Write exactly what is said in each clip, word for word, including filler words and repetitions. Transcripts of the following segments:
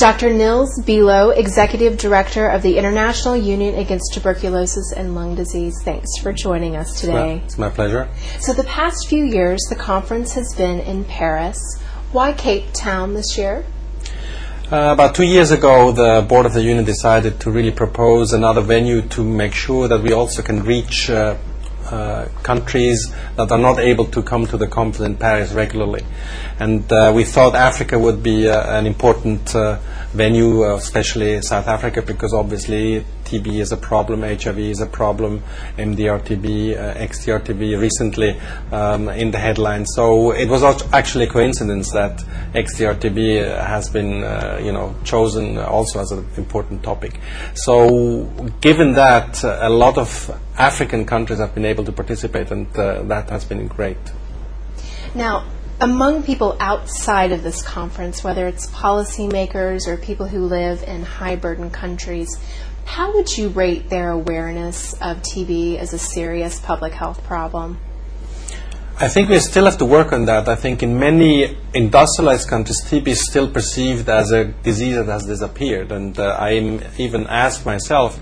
Doctor Nils Bilo, Executive Director of the International Union Against Tuberculosis and Lung Disease, thanks for joining us today. It's my pleasure. So the past few years, the conference has been in Paris. Why Cape Town this year? Uh, about two years ago, the Board of the Union decided to really propose another venue to make sure that we also can reach uh, uh, countries that are not able to come to the conference in Paris regularly. And uh, we thought Africa would be uh, an important uh, venue, uh, especially South Africa, because obviously T B is a problem, H I V is a problem, M D R T B, uh, X D R T B recently um, in the headlines. So it was actually a coincidence that X D R T B has been, uh, you know, chosen also as an important topic. So given that, uh, a lot of African countries have been able to participate, and uh, that has been great. Now, among people outside of this conference, whether it's policymakers or people who live in high-burden countries, how would you rate their awareness of T B as a serious public health problem? I think we still have to work on that. I think in many industrialized countries, T B is still perceived as a disease that has disappeared. And uh, I even asked myself,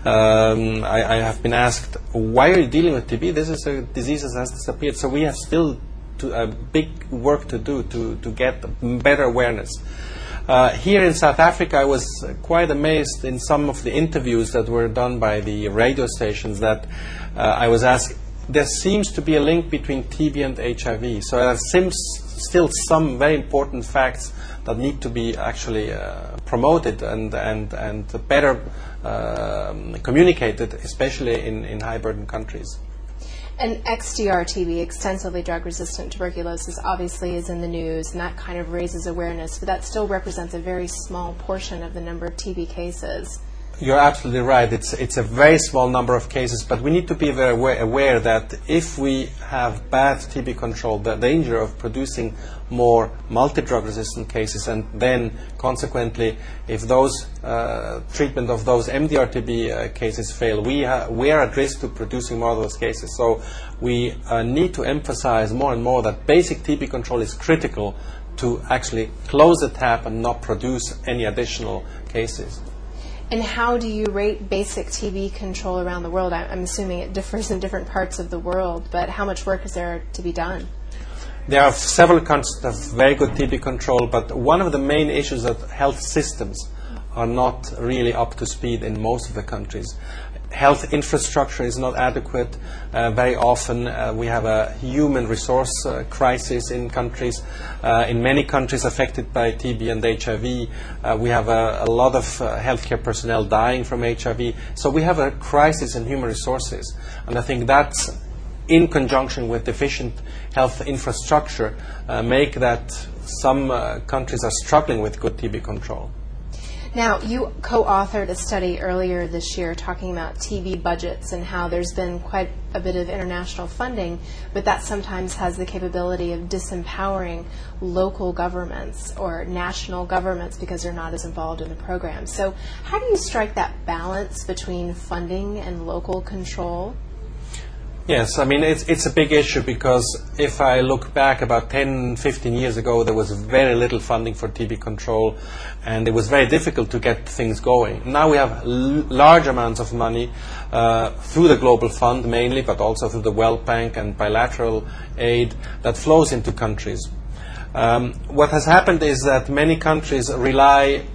um, I, I have been asked, why are you dealing with T B? This is a disease that has disappeared. So we have still to, a big work to do to, to get better awareness. Uh, here in South Africa, I was quite amazed in some of the interviews that were done by the radio stations that uh, I was asked, there seems to be a link between T B and H I V. So there seems still some very important facts that need to be actually uh, promoted and, and, and better uh, communicated, especially in, in high-burden countries. And X D R T B, extensively drug-resistant tuberculosis, obviously is in the news, and that kind of raises awareness, but that still represents a very small portion of the number of T B cases. You're absolutely right. It's it's a very small number of cases, but we need to be very aware, aware that if we have bad T B control, the danger of producing more multi-drug resistant cases, and then consequently, if those uh, treatment of those M D R T B uh, cases fail, we ha we are at risk to producing more of those cases. So we uh, need to emphasize more and more that basic T B control is critical to actually close the tap and not produce any additional cases. And how do you rate basic T B control around the world? I'm assuming it differs in different parts of the world, but how much work is there to be done? There are several countries that have very good T B control, but one of the main issues is that health systems are not really up to speed in most of the countries. Health infrastructure is not adequate. Uh, very often uh, we have a human resource uh, crisis in countries. Uh, in many countries affected by T B and H I V, uh, we have a, a lot of uh, healthcare personnel dying from H I V. So we have a crisis in human resources. And I think that's, in conjunction with deficient health infrastructure, uh, make that some uh, countries are struggling with good T B control. Now, you co-authored a study earlier this year talking about T B budgets and how there's been quite a bit of international funding, but that sometimes has the capability of disempowering local governments or national governments because they're not as involved in the program. So how do you strike that balance between funding and local control? Yes, I mean, it's, it's a big issue because if I look back about ten, fifteen years ago, there was very little funding for T B control, and it was very difficult to get things going. Now we have l large amounts of money uh, through the Global Fund mainly, but also through the World Bank and bilateral aid that flows into countries. Um, what has happened is that many countries rely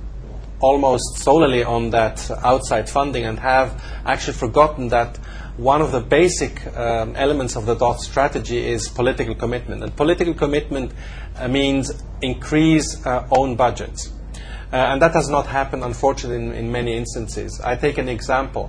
almost solely on that outside funding and have actually forgotten that one of the basic um, elements of the D O T strategy is political commitment. And political commitment uh, means increase uh, own budgets. Uh, and that has not happened, unfortunately, in, in many instances. I take an example.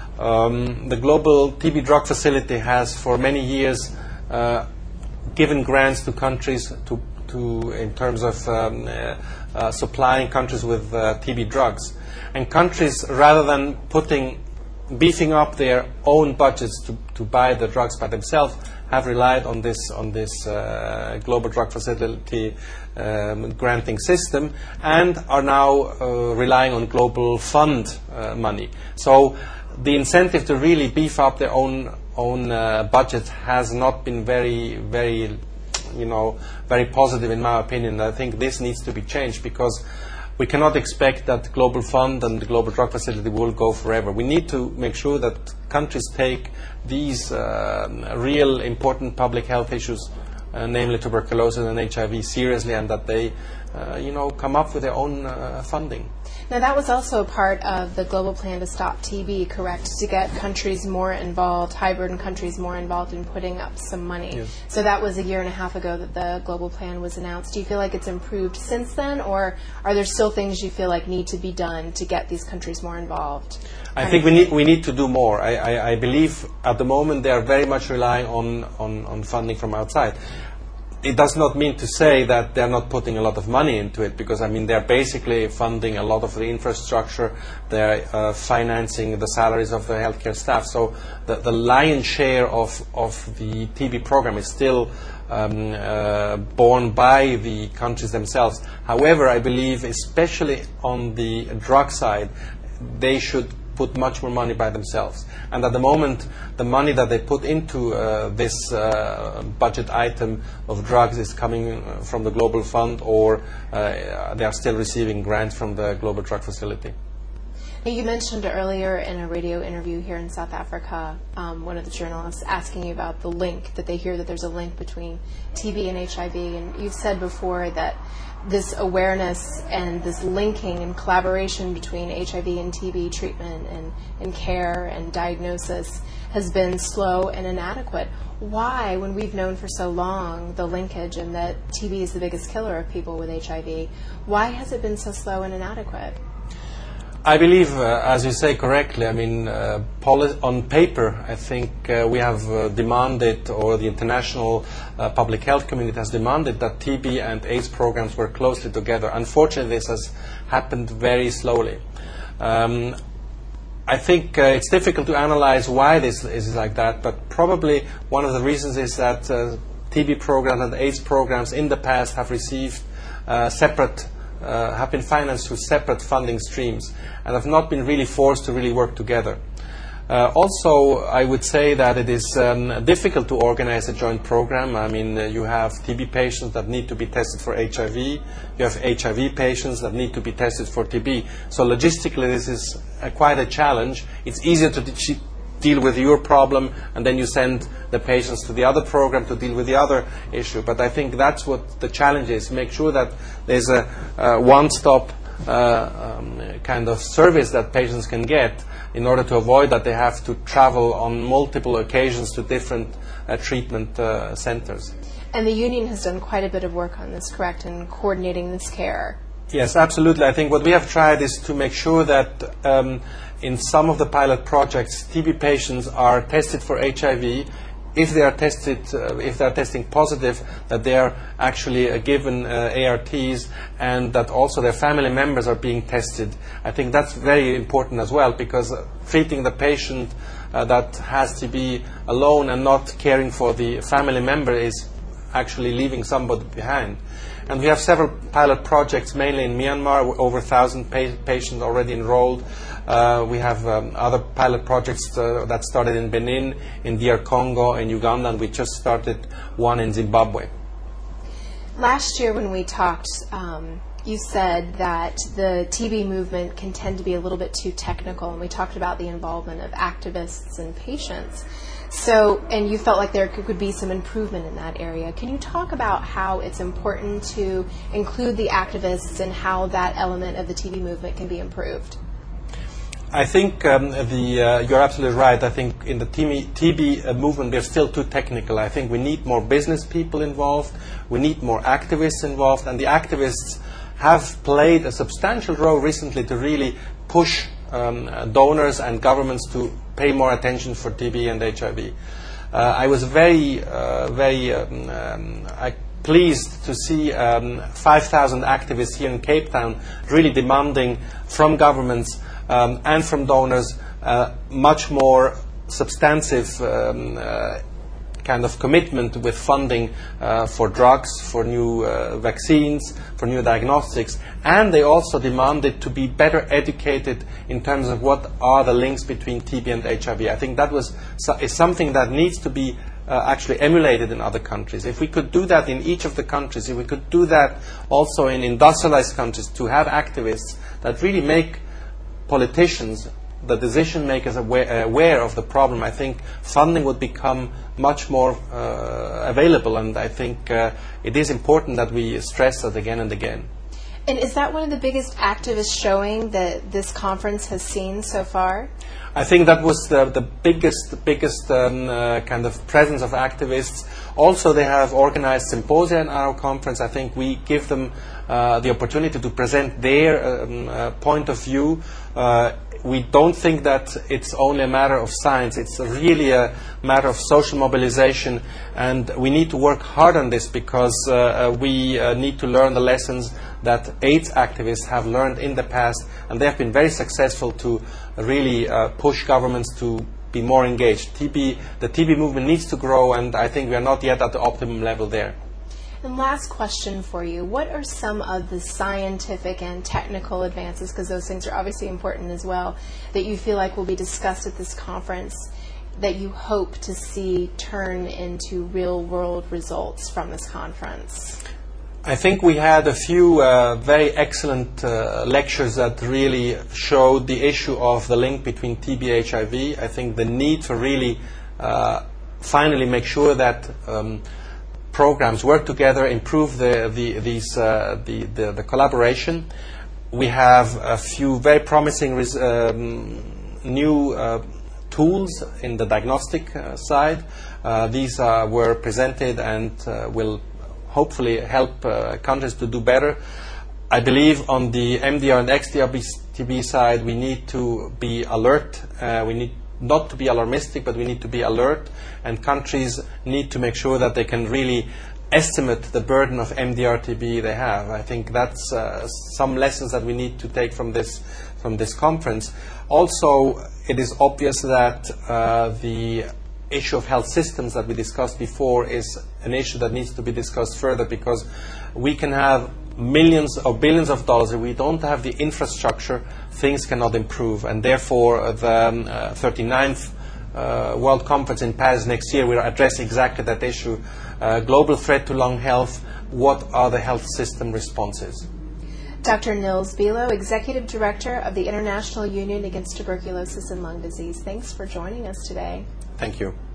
Um, the Global T B Drug Facility has for many years uh, given grants to countries to, to, in terms of um, uh, uh, supplying countries with uh, T B drugs. And countries, rather than putting beefing up their own budgets to, to buy the drugs by themselves, have relied on this on this uh, global drug facility um, granting system, and are now uh, relying on global fund uh, money. So the incentive to really beef up their own own uh, budget has not been very very you know very positive in my opinion. I think this needs to be changed because we cannot expect that the Global Fund and the Global Drug Facility will go forever. We need to make sure that countries take these uh, real important public health issues, uh, namely tuberculosis and H I V, seriously, and that they uh, you know, come up with their own uh, funding. Now, that was also a part of the global plan to stop T B, correct? To get countries more involved, high-burden countries more involved in putting up some money. Yes. So that was a year and a half ago that the global plan was announced. Do you feel like it's improved since then, or are there still things you feel like need to be done to get these countries more involved? I think we need we need to do more. I, I, I believe at the moment they are very much relying on, on, on funding from outside. It does not mean to say that they're not putting a lot of money into it, because I mean they're basically funding a lot of the infrastructure, they're uh, financing the salaries of the healthcare staff. So the, the lion's share of, of the T B program is still um, uh, borne by the countries themselves. However, I believe especially on the drug side, they should put much more money by themselves. And at the moment, the money that they put into uh, this uh, budget item of drugs is coming uh, from the Global Fund, or uh, they are still receiving grants from the Global Drug Facility. You mentioned earlier in a radio interview here in South Africa, um, one of the journalists asking you about the link, that they hear that there's a link between T B and H I V, and you've said before that this awareness and this linking and collaboration between H I V and T B treatment and, and care and diagnosis has been slow and inadequate. Why, when we've known for so long the linkage and that T B is the biggest killer of people with H I V, why has it been so slow and inadequate? I believe, uh, as you say correctly, I mean, uh, poli- on paper, I think uh, we have uh, demanded, or the international uh, public health community has demanded, that T B and AIDS programs work closely together. Unfortunately, this has happened very slowly. Um, I think uh, it's difficult to analyze why this is like that, but probably one of the reasons is that uh, T B programs and AIDS programs in the past have received uh, separate Uh, have been financed through separate funding streams and have not been really forced to really work together. Uh, also, I would say that it is um, difficult to organize a joint program. I mean, uh, you have T B patients that need to be tested for H I V. You have H I V patients that need to be tested for T B. So logistically, this is uh, quite a challenge. It's easier to de- deal with your problem, and then you send the patients to the other program to deal with the other issue. But I think that's what the challenge is: make sure that there's a uh, one-stop uh, um, kind of service that patients can get, in order to avoid that they have to travel on multiple occasions to different uh, treatment uh, centers. And the union has done quite a bit of work on this, correct, in coordinating this care? Yes, absolutely. I think what we have tried is to make sure that um, in some of the pilot projects, T B patients are tested for H I V. If they are tested, uh, if they are testing positive, that they are actually uh, given uh, A R Ts, and that also their family members are being tested. I think that's very important as well, because uh, treating the patient uh, that has T B alone and not caring for the family member is actually leaving somebody behind. And we have several pilot projects, mainly in Myanmar, over a thousand pa- patients already enrolled. Uh, we have um, other pilot projects uh, that started in Benin, in D R Congo, in Uganda, and we just started one in Zimbabwe. Last year when we talked, um, you said that the T B movement can tend to be a little bit too technical, and we talked about the involvement of activists and patients. So, and you felt like there could, could be some improvement in that area. Can you talk about how it's important to include the activists and how that element of the T B movement can be improved? I think um, the uh, you're absolutely right. I think in the T B uh, movement we're still too technical. I think we need more business people involved. We need more activists involved, and the activists have played a substantial role recently to really push um, uh, donors and governments to pay more attention for T B and H I V. Uh, I was very, uh, very um, um, I pleased to see um, five thousand activists here in Cape Town really demanding from governments um, and from donors uh, much more substantive um, uh, kind of commitment with funding uh, for drugs, for new uh, vaccines, for new diagnostics, and they also demanded to be better educated in terms of what are the links between T B and H I V. I think that was so, is something that needs to be uh, actually emulated in other countries. If we could do that in each of the countries, if we could do that also in industrialized countries, to have activists that really make politicians, the decision makers, aware, aware of the problem, I think funding would become much more uh, available, and I think uh, it is important that we stress that again and again. And is that one of the biggest activist showing that this conference has seen so far? I think that was the, the biggest, biggest um, uh, kind of presence of activists. Also, they have organized symposia in our conference. I think we give them uh, the opportunity to present their um, uh, point of view. Uh, we don't think that it's only a matter of science. It's really a matter of social mobilization, and we need to work hard on this because uh, we uh, need to learn the lessons that AIDS activists have learned in the past, and they have been very successful to really uh, push governments to be more engaged. T B, the T B movement needs to grow, and I think we are not yet at the optimum level there. And last question for you. What are some of the scientific and technical advances, because those things are obviously important as well, that you feel like will be discussed at this conference that you hope to see turn into real-world results from this conference? I think we had a few uh, very excellent uh, lectures that really showed the issue of the link between T B and H I V. I think the need to really uh, finally make sure that um, programs work together, improve the, the, these, uh, the, the, the collaboration. We have a few very promising res um, new uh, tools in the diagnostic uh, side. Uh, these uh, were presented and uh, will hopefully help uh, countries to do better. I believe on the M D R and X D R T B side, we need to be alert. Uh, we need not to be alarmistic, but we need to be alert, and countries need to make sure that they can really estimate the burden of M D R T B they have. I think that's uh, some lessons that we need to take from this from this conference. Also, it is obvious that uh, the issue of health systems that we discussed before is an issue that needs to be discussed further, because we can have millions or billions of dollars. If we don't have the infrastructure, things cannot improve, and therefore uh, the um, uh, thirty-ninth uh, World Conference in Paris next year will address exactly that issue. Uh, global threat to lung health, what are the health system responses? Doctor Nils Below, Executive Director of the International Union Against Tuberculosis and Lung Disease. Thanks for joining us today. Thank you.